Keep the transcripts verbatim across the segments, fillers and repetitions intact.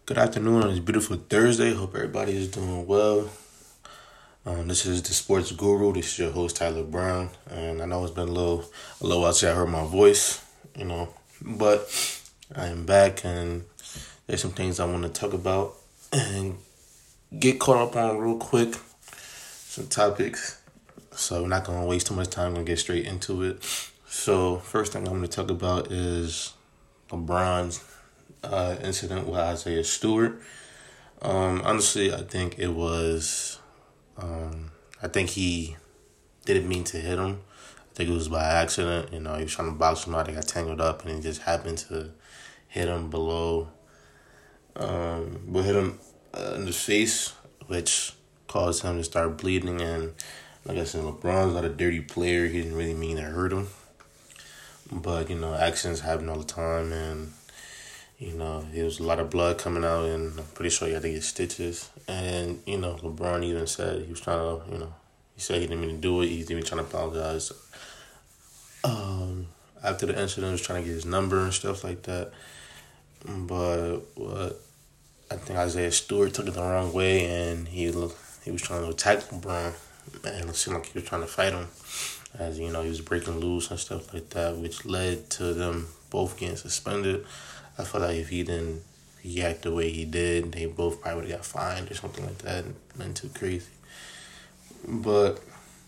Good afternoon on this beautiful Thursday. Hope everybody is doing well. Um, this is the Sports Guru. This is your host Tyler Brown, and I know it's been a little, a little while since I heard my voice, you know, but I am back, and there's some things I want to talk about and get caught up on real quick. Some topics, so we're not gonna waste too much time. I'm gonna get straight into it. So first thing I'm gonna talk about is LeBron's uh, incident with Isaiah Stewart. Um, honestly, I think it was. Um, I think he didn't mean to hit him. I think it was by accident. You know, he was trying to box him out. They got tangled up, and he just happened to hit him below. Um, but hit him uh, in the face, which caused him to start bleeding. And like I said, LeBron's not a dirty player. He didn't really mean to hurt him. But, you know, accidents happen all the time, and you know, there was a lot of blood coming out, and I'm pretty sure he had to get stitches. And, you know, LeBron even said he was trying to, you know, he said he didn't mean to do it. He's even trying to apologize. Um, after the incident, he was trying to get his number and stuff like that. But what I think Isaiah Stewart took it the wrong way, and he he was trying to attack LeBron, and it seemed like he was trying to fight him. As, you know, he was breaking loose and stuff like that, which led to them both getting suspended. I feel like if he didn't react the way he did, they both probably would have got fined or something like that. Nothing too crazy. But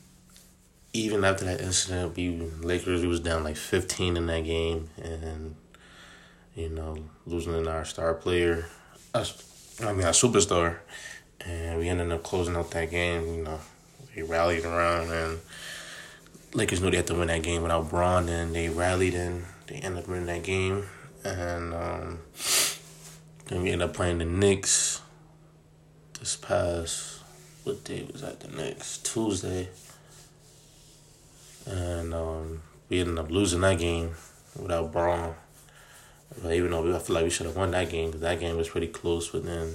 even after that incident, we Lakers we was down like fifteen in that game, and you know, losing in our star player, us, I mean our superstar, and we ended up closing out that game. You know, they rallied around, and Lakers knew they had to win that game without Bron, and they rallied and they ended up winning that game. And um, then we ended up playing the Knicks this past, what day was that, the Knicks? Tuesday. And um, we ended up losing that game without Braun. But even though we, I feel like we should have won that game, because that game was pretty close. But then,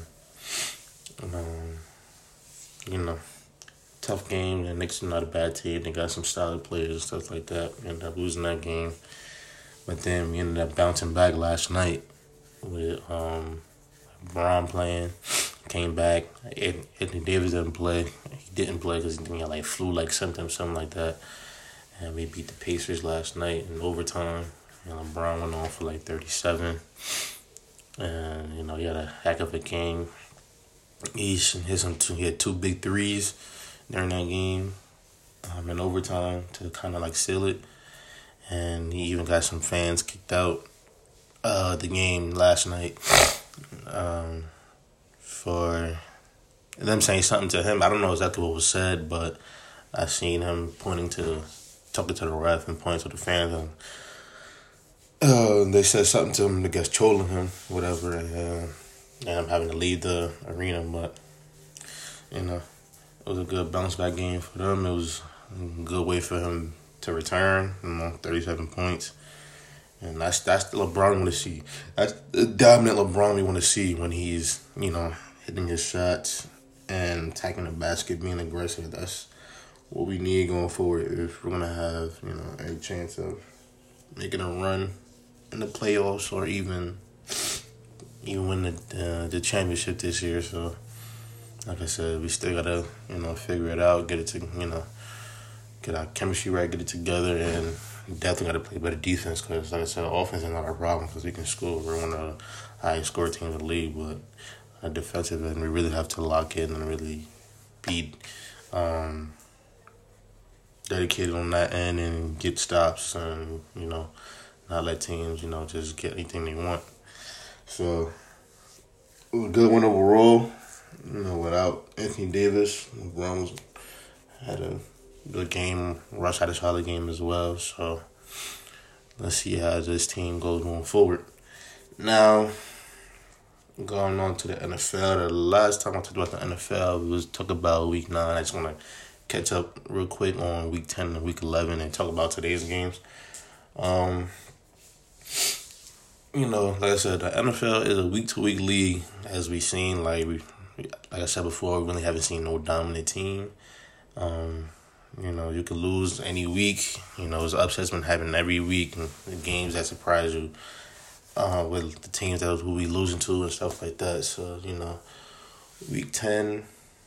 um, you know, tough game. The Knicks are not a bad team. They got some solid players and stuff like that. We ended up losing that game. But then we ended up bouncing back last night with um, Braun playing. Came back. Anthony Davis didn't play. He didn't play because he had like flu-like symptoms, something like that. And we beat the Pacers last night in overtime. And LeBron went on for like thirty-seven. And, you know, he had a heck of a game. He hit some two, he had two big threes during that game um, in overtime to kind of like seal it. And he even got some fans kicked out uh the game last night um, for them saying something to him. I don't know exactly what was said, but I seen him pointing to, talking to the ref and pointing to the fans. And, uh, they said something to him, I guess, trolling him, whatever, and, uh, and I'm having to leave the arena. But, you know, it was a good bounce back game for them. It was a good way for him to return, you know, thirty-seven points. And that's that's the LeBron we want to see. That's the dominant LeBron we want to see when he's, you know, hitting his shots and attacking the basket, being aggressive. That's what we need going forward if we're going to have, you know, any chance of making a run in the playoffs or even even win the, uh, the championship this year. So, like I said, we still got to, you know, figure it out, get it to, you know, get our chemistry right, get it together, and definitely got to play better defense because, like I said, offense is not our problem because we can score. We're one of the highest score teams in the league, but our defensive end, we really have to lock in and really be um, dedicated on that end and get stops and, you know, not let teams, you know, just get anything they want. So, it was a good win overall. You know, without Anthony Davis, LeBron was, had a good game. Russ had a solid game as well. So let's see how this team goes going forward. Now, going on to the N F L. The last time I talked about the N F L, we was talk about week nine. I just want to catch up real quick on week ten and week eleven and talk about today's games. Um, you know, like I said, the N F L is a week to week league, as we've seen. Like we, like I said before, we really haven't seen no dominant team. Um, You know, you could lose any week. You know, it's upsets been happening every week. And the games that surprise you. uh, with the teams that we losing to and stuff like that. So, you know, week ten,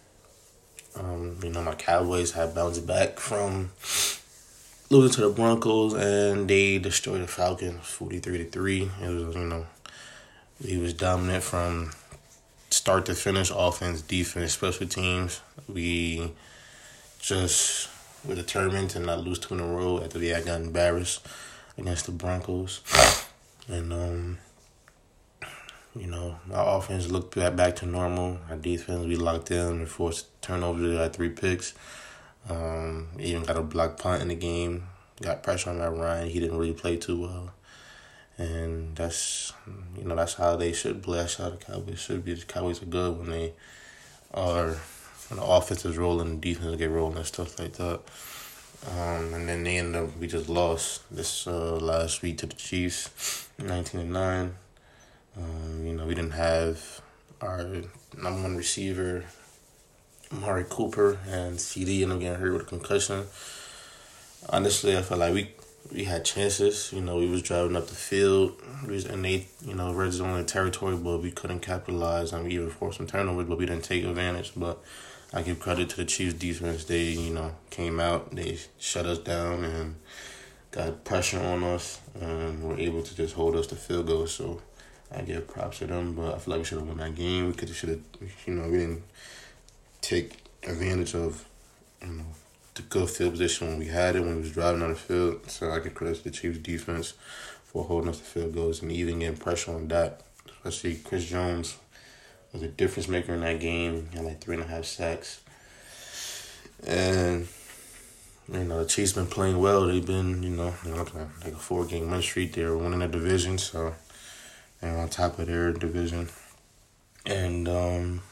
um, you know, my Cowboys had bounced back from losing to the Broncos, and they destroyed the Falcons forty-three to three. It was, you know, he was dominant from start to finish, offense, defense, special teams. We just were determined to not lose two in a row after we had got embarrassed against the Broncos. And, um, you know, our offense looked back to normal. Our defense, we locked in and forced turnovers. We had three picks. Um, even got a block punt in the game. Got pressure on that Ryan. He didn't really play too well. And that's, you know, that's how they should play. That's how the Cowboys should be. The Cowboys are good when they are, when the offense is rolling, the defense get rolling and stuff like that. Um, and then they end up, we just lost this uh, last week to the Chiefs, nineteen to nine. Um, you know, we didn't have our number one receiver, Amari Cooper, and C D ended up getting hurt with a concussion. Honestly, I felt like we we had chances. You know, we was driving up the field. We was in they, you know, red zone territory, but we couldn't capitalize. And we even forced some turnovers, but we didn't take advantage. But I give credit to the Chiefs defense. They, you know, came out, they shut us down and got pressure on us, and were able to just hold us to field goals. So I give props to them, but I feel like we should have won that game. We could have, should have, you know, we didn't take advantage of, you know, the good field position when we had it, when we was driving on the field. So I give credit to the Chiefs defense for holding us to field goals and even getting pressure on that. Especially Chris Jones was a difference maker in that game. He had like three and a half sacks. And, you know, the Chiefs been playing well. They've been, you know, you know like a four-game win streak. They're winning the division, so they're on top of their division. And, um,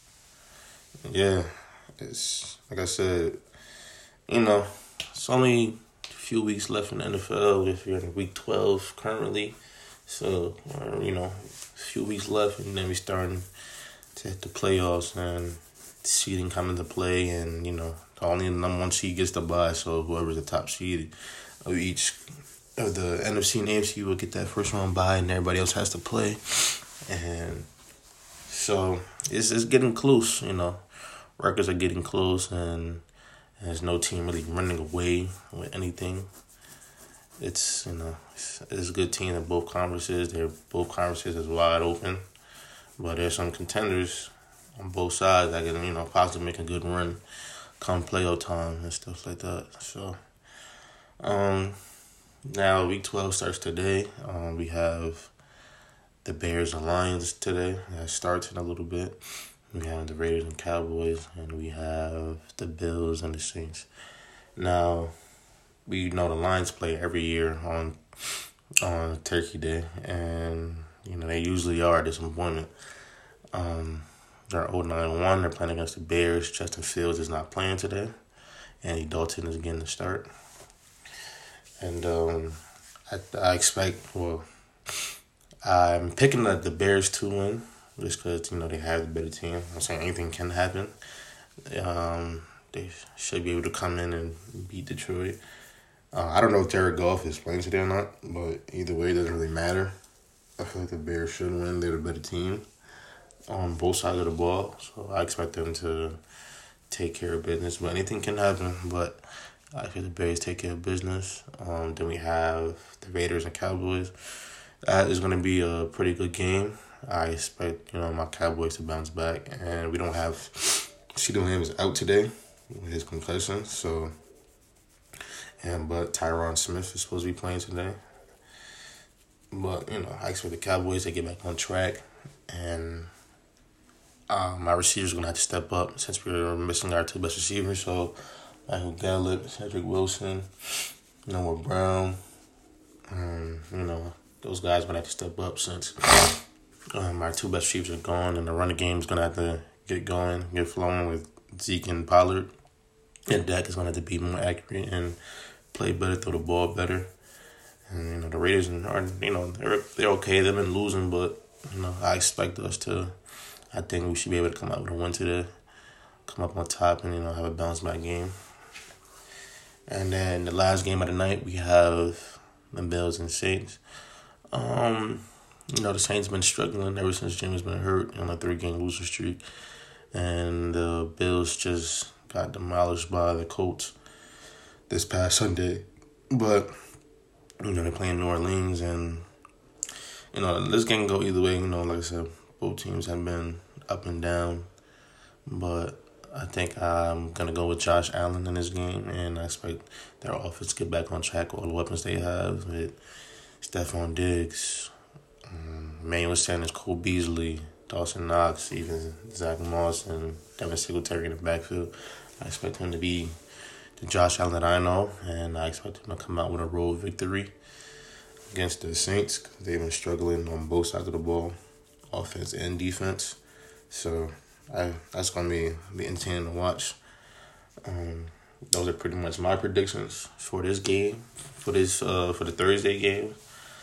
yeah, it's, like I said, you know, it's only a few weeks left in the N F L if you're in week twelve currently. So, uh, you know, a few weeks left, and then we starting to hit the playoffs and seeding come into play. And, you know, only the number one seed gets the bye. So whoever's the top seed of each of the N F C and A F C will get that first round bye, and everybody else has to play. And so it's it's getting close, you know. Records are getting close, and there's no team really running away with anything. It's, you know, it's, it's a good team in both conferences. They're both conferences is wide open, but there's some contenders on both sides that can, you know, possibly make a good run come playoff time and stuff like that. So, um, now week twelve starts today. Um, we have the Bears and Lions today. That starts in a little bit. We have the Raiders and Cowboys, and we have the Bills and the Saints. Now, we know the Lions play every year on on Turkey Day, and, you know, they usually are a disappointment. Um, they're oh nine and one. They're playing against the Bears. Justin Fields is not playing today. Andy Dalton is getting the start. And um, I, I expect, well, I'm picking the, the Bears to win. Just because, you know, they have the better team. I'm saying anything can happen. Um, they should be able to come in and beat Detroit. Uh, I don't know if Jared Goff is playing today or not, but either way, it doesn't really matter. I feel like the Bears should win. They're the better team on both sides of the ball. So I expect them to take care of business. But anything can happen. But I feel the Bears take care of business. Um, then we have the Raiders and Cowboys. That is going to be a pretty good game. I expect, you know, my Cowboys to bounce back, and we don't have CeeDee Lamb is out today with his concussion, so, and but Tyron Smith is supposed to be playing today. But, you know, I expect the Cowboys to get back on track, and um, my receivers are gonna have to step up since we're missing our two best receivers. So Michael Gallup, Cedric Wilson, Noah Brown, um, you know, those guys are gonna have to step up since Um, our two best receivers are gone, and the running game is going to have to get going, get flowing with Zeke and Pollard. And Dak is going to have to be more accurate and play better, throw the ball better. And, you know, the Raiders are, you know, they're, they're okay. They've been losing, but, you know, I expect us to, I think we should be able to come out with a win today, come up on top, and, you know, have a bounce back game. And then the last game of the night, we have the Bills and Saints. Um... you know, the Saints been struggling ever since Jimmy's been hurt on a three-game losing streak. And the Bills just got demolished by the Colts this past Sunday. But, you know, they're playing New Orleans, and, you know, this game can go either way. You know, like I said, both teams have been up and down. But I think I'm going to go with Josh Allen in this game, and I expect their offense to get back on track with all the weapons they have with Stephon Diggs, um, Emmanuel Sanders, Cole Beasley, Dawson Knox, even Zach Moss, and Devin Singletary in the backfield. I expect him to be the Josh Allen that I know, and I expect him to come out with a road victory against the Saints, because they've been struggling on both sides of the ball, offense and defense. So I that's going to be, be entertaining to watch. Um, those are pretty much my predictions for this game, for this uh, for the Thursday game.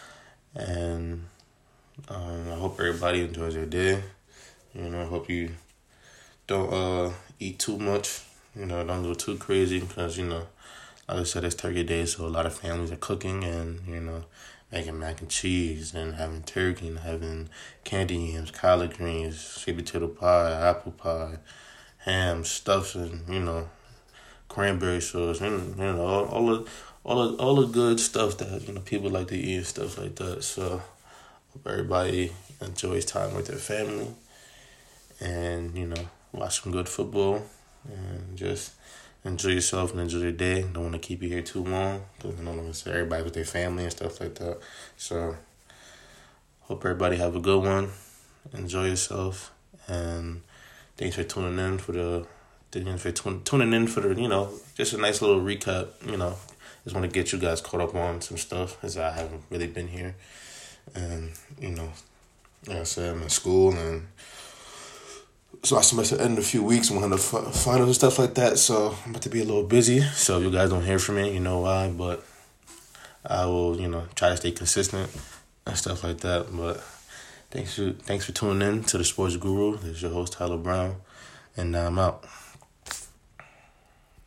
And um, I hope everybody enjoys their day. You know, I hope you don't uh, eat too much. You know, don't go too crazy because, you know, like I said, it's Turkey Day, so a lot of families are cooking and, you know, making mac and cheese and having turkey and having candy yams, collard greens, sweet potato pie, apple pie, ham, stuffs, and, you know, cranberry sauce, and, you know, all, all the all the all the good stuff that, you know, people like to eat and stuff like that. So hope everybody enjoys time with their family, and, you know, watch some good football, and just enjoy yourself and enjoy your day. Don't want to keep you here too long, because I don't want to say everybody with their family and stuff like that. So hope everybody have a good one. Enjoy yourself, and thanks for tuning in for the thanks for tuning in for the, you know, just a nice little recap. You know, just want to get you guys caught up on some stuff, as I haven't really been here, and, you know, like I said, I'm in school, and so my semester end in a few weeks, one of the finals and stuff like that. So I'm about to be a little busy. So if you guys don't hear from me, you know why. But I will, you know, try to stay consistent and stuff like that. But thanks for thanks for tuning in to the Sports Guru. This is your host, Tyler Brown, and now I'm out.